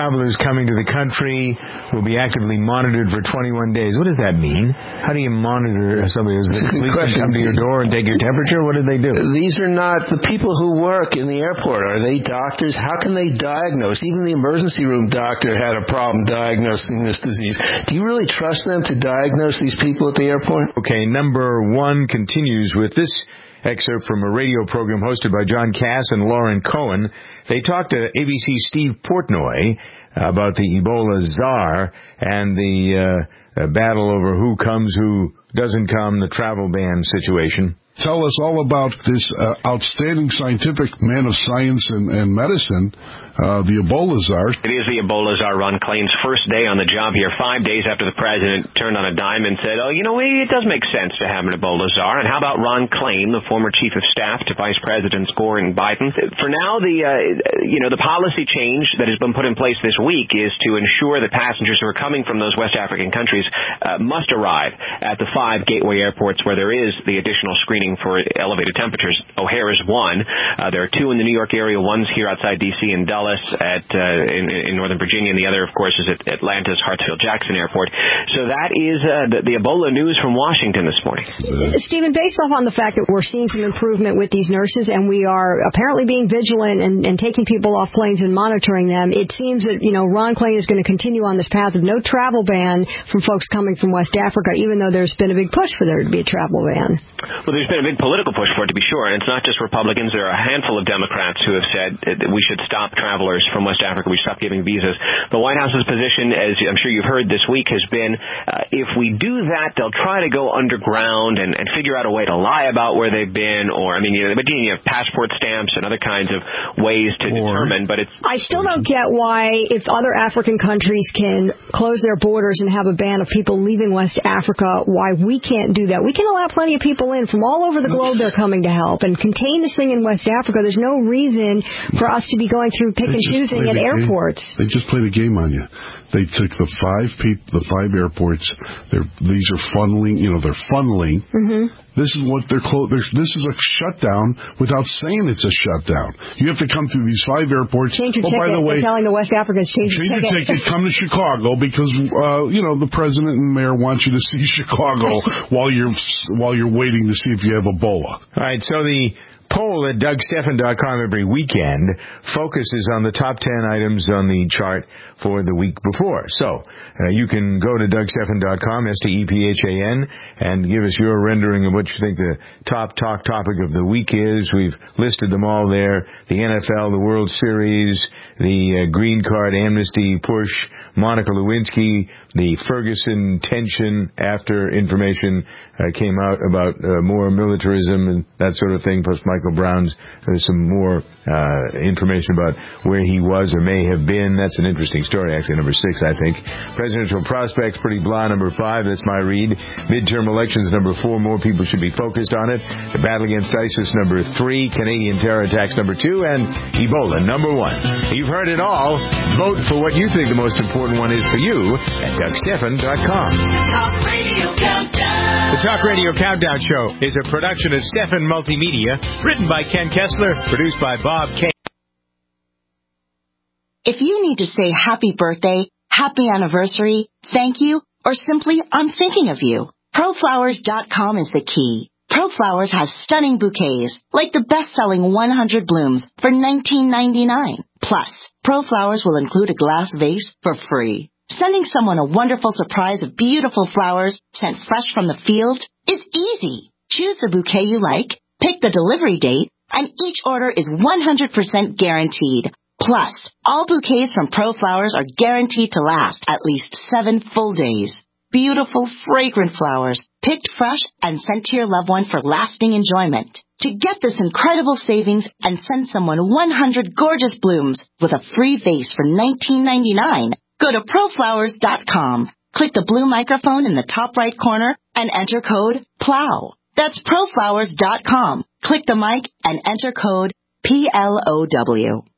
coming to the country will be actively monitored for twenty-one days. What does that mean? How do you monitor somebody? Does the police come to your door and take your temperature? What do they do? These are not the people who work in the airport. Are they doctors? How can they diagnose? Even the emergency room doctor had a problem diagnosing this disease. Do you really trust them to diagnose these people at the airport? Okay, number one continues with this excerpt from a radio program hosted by John Cass and Lauren Cohen. They talked to A B C's Steve Portnoy about the Ebola czar and the uh, battle over who comes, who doesn't come, the travel ban situation. Tell us all about this uh, outstanding scientific man of science and, and medicine, uh, the Ebola czar. It is the Ebola czar, Ron Klain's first day on the job here, five days after the president turned on a dime and said, oh, you know, it does make sense to have an Ebola czar. And how about Ron Klain, the former chief of staff to Vice Presidents Gore and Biden? For now, the, uh, you know, the policy change that has been put in place this week is to ensure that passengers who are coming from those West African countries uh, must arrive at the five gateway airports where there is the additional screening for elevated temperatures. O'Hare is one. Uh, there are two in the New York area. One's here outside D C in Dulles at uh, in, in Northern Virginia, and the other, of course, is at Atlanta's Hartsfield-Jackson Airport. So that is uh, the, the Ebola news from Washington this morning. Stephen, based off on the fact that we're seeing some improvement with these nurses, and we are apparently being vigilant and, and taking people off planes and monitoring them, it seems that, you know, Ron Klain is going to continue on this path of no travel ban from folks coming from West Africa, even though there's been a big push for there to be a travel ban. Well, there's been a big political push for it, to be sure, and it's not just Republicans. There are a handful of Democrats who have said that we should stop travelers from West Africa. We should stop giving visas. The White House's position, as I'm sure you've heard this week, has been uh, if we do that, they'll try to go underground and, and figure out a way to lie about where they've been, or, I mean, you know, you have passport stamps and other kinds of ways to or, determine, but it's... I still don't get why, if other African countries can close their borders and have a ban of people leaving West Africa, why we can't do that. We can allow plenty of people in from all over the globe. They're coming to help and contain this thing in West Africa. There's no reason for us to be going through pick and choosing at airports. They just played a game on you. They took the five people, the five airports. They're, these are funneling, you know, they're funneling. Mm-hmm. This is what they're close. This is a shutdown without saying it's a shutdown. You have to come through these five airports. Change your oh, ticket. By the way, they're telling the West Africans change, change your ticket. Change your ticket. Come to Chicago because uh, you know the president and mayor want you to see Chicago while you're while you're waiting to see if you have Ebola. All right. So the poll at Doug Stephan dot com every weekend focuses on the top ten items on the chart for the week before. So uh, you can go to Doug Stephan dot com, S T E P H A N, and give us your rendering of what you think the top talk topic of the week is. We've listed them all there. The N F L, the World Series, the uh, green card amnesty push, Monica Lewinsky, the Ferguson tension after information uh, came out about uh, more militarism and that sort of thing, plus Michael Brown's uh, some more uh, information about where he was or may have been. That's an interesting story, actually, number six, I think. Presidential prospects, pretty blah, number five. That's my read. Midterm elections, number four. More people should be focused on it. The battle against ISIS, number three. Canadian terror attacks, number two. And Ebola, number one. You've heard it all. Vote for what you think the most important one is for you at Doug Stephan dot com. Talk Radio Countdown. The Talk Radio Countdown Show is a production of Stephan Multimedia, written by Ken Kessler, produced by Bob K. If you need to say happy birthday, happy anniversary, thank you, or simply I'm thinking of you, Pro Flowers dot com is the key. ProFlowers has stunning bouquets, like the best-selling one hundred blooms for nineteen ninety-nine. Plus, ProFlowers will include a glass vase for free. Sending someone a wonderful surprise of beautiful flowers sent fresh from the field is easy. Choose the bouquet you like, pick the delivery date, and each order is one hundred percent guaranteed. Plus, all bouquets from ProFlowers are guaranteed to last at least seven full days. Beautiful, fragrant flowers, picked fresh and sent to your loved one for lasting enjoyment. To get this incredible savings and send someone one hundred gorgeous blooms with a free vase for nineteen ninety-nine, go to Pro Flowers dot com. Click the blue microphone in the top right corner and enter code PLOW. That's Pro Flowers dot com. Click the mic and enter code P L O W.